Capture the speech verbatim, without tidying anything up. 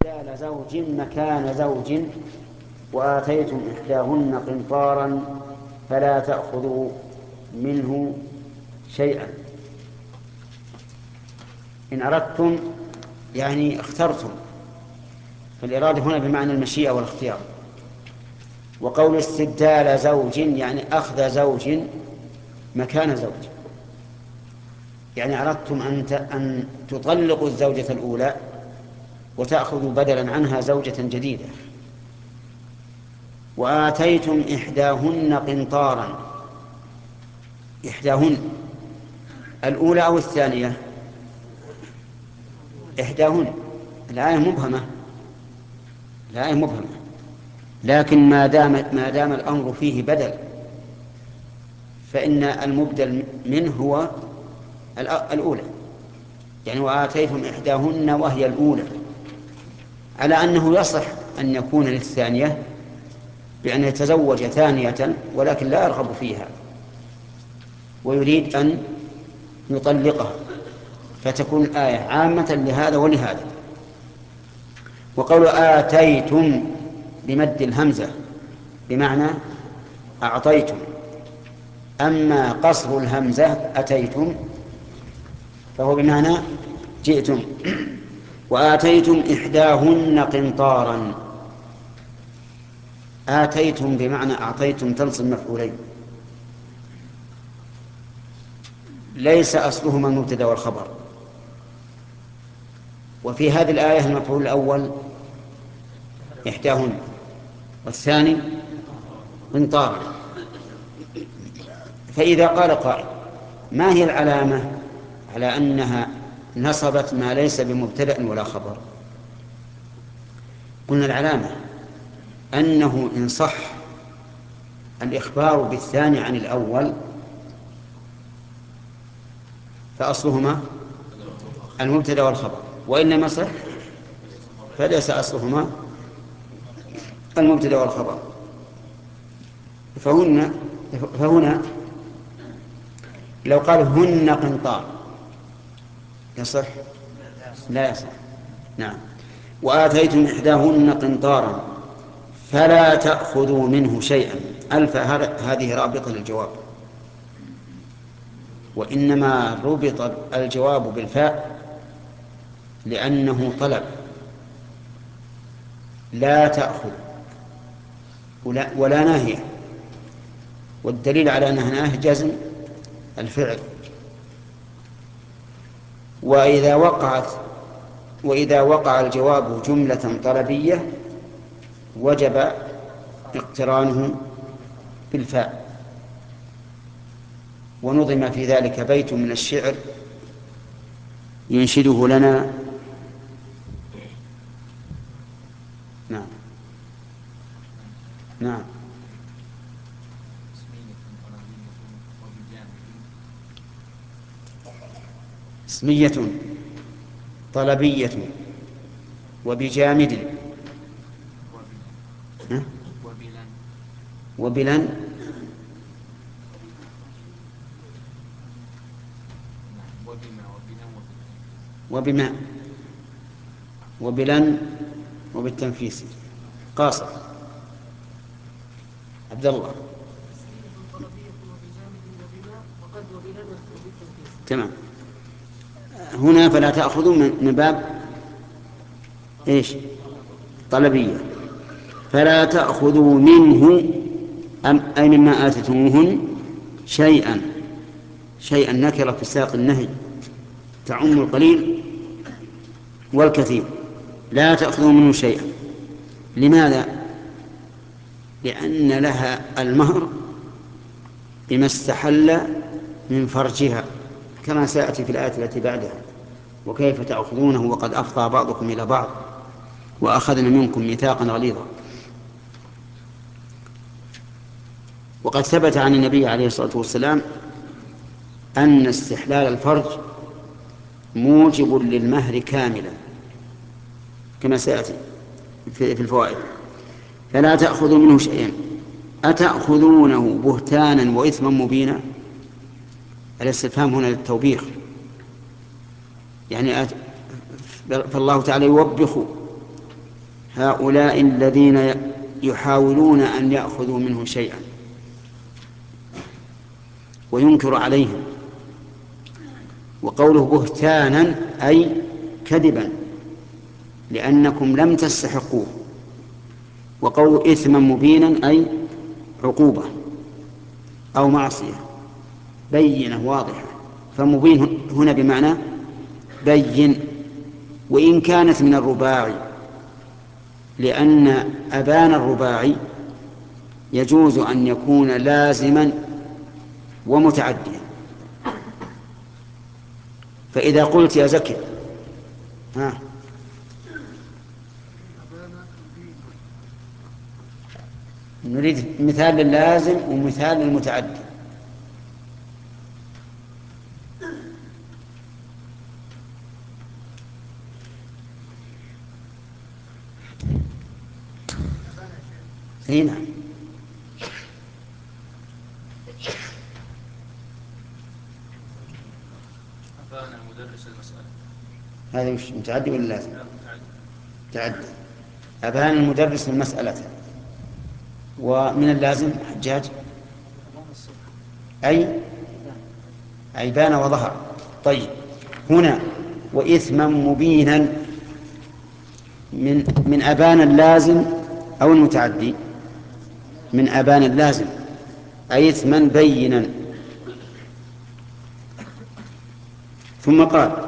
استبدال زوج مكان زوج وآتيتم إحداهن قنطارا فلا تأخذوا منه شيئا. إن أردتم يعني اخترتم، فالإرادة هنا بمعنى المشيئة والاختيار. وقول استبدال زوج يعني أخذ زوج مكان زوج، يعني أردتم أن تطلقوا الزوجة الأولى وتأخذوا بدلا عنها زوجة جديدة. وآتيتم إحداهن قنطارا، إحداهن الأولى أو الثانية؟ إحداهن. الآية مبهمة، الآية مبهمة، لكن ما دام ما دام الأمر فيه بدل فإن المبدل منه هو الأولى، يعني وآتيتم إحداهن وهي الأولى، على أنه يصح أن يكون للثانية بأن يتزوج ثانية ولكن لا يرغب فيها ويريد أن يطلقها، فتكون الآية عامة لهذا ولهذا. وقول آتيتم بمد الهمزة بمعنى أعطيتم، أما قصر الهمزة أتيتم فهو بمعنى جئتم. وآتيتم إحداهن قنطارا، آتيتم بمعنى أعطيتم تنصب مفعولين، ليس أصلهما المبتدأ والخبر. وفي هذه الآية المفعول الأول إحداهن والثاني قنطارا. فإذا قال قائل ما هي العلامة على أنها نصبت ما ليس بمبتدأ ولا خبر؟ قلنا العلامة أنه إن صح الإخبار بالثاني عن الأول فأصلهما المبتدأ والخبر، وإن لم يصح فليس أصلهما المبتدأ والخبر. فهنا فهنا لو قال هن قنطار يصح؟ لا يصح. نعم. وآتيتم إحداهن قنطارا فلا تأخذوا منه شيئا، ألف هذه رابطة للجواب، وإنما ربط الجواب بالفاء لأنه طلب لا تأخذ ولا, ولا ناهية، والدليل على أنها ناهية جزم الفعل. وإذا وقعت وإذا وقع الجواب جملة طلبية وجب اقترانه بالفاء. ونظم في ذلك بيت من الشعر ينشده لنا. نعم نعم. اسمية طلبية وبجامد وبلن وبما وبلن وبالتنفيس. قاصر عبد الله. تمام. هنا فلا تأخذوا من باب إيش؟ طلبية. فلا تأخذوا منه أم أي مما آتيتموهن شيئا. شيئا نكرة في سياق النهي تعم القليل والكثير. لا تأخذوا منه شيئا. لماذا؟ لأن لها المهر بما استحل من فرجها كما سيأتي في الآية التي بعدها: وكيف تأخذونه وقد أفضى بعضكم إلى بعض وأخذنا منكم ميثاقا غليظا. وقد ثبت عن النبي عليه الصلاة والسلام أن استحلال الفرج موجب للمهر كاملا كما سيأتي في الفوائد. فلا تأخذوا منه شيئا أتأخذونه بهتانا وإثما مبينا. الاستفهام هنا للتوبيخ، يعني أت... فالله تعالى يوبخ هؤلاء الذين يحاولون أن يأخذوا منه شيئا وينكر عليهم. وقوله بهتانا أي كذبا لأنكم لم تستحقوه. وقوله إثما مبينا أي عقوبة أو معصية بينة واضحة. فمبين هنا بمعنى بين، وإن كانت من الرباعي، لأن أبان الرباعي يجوز أن يكون لازما ومتعديا. فإذا قلت يا زكي ها نريد مثال للازم ومثال للمتعدي. هنا أفانا مدرس المسألة. هذا مش متعدي ولا لازم؟ متعدي. أبان المدرس المسألة. ومن اللازم حجاج أي أي بان وظهر. طيب هنا وإثما مبينا من من أبان اللازم أو المتعدي؟ من أبان اللازم أي إثما بينا. ثم قال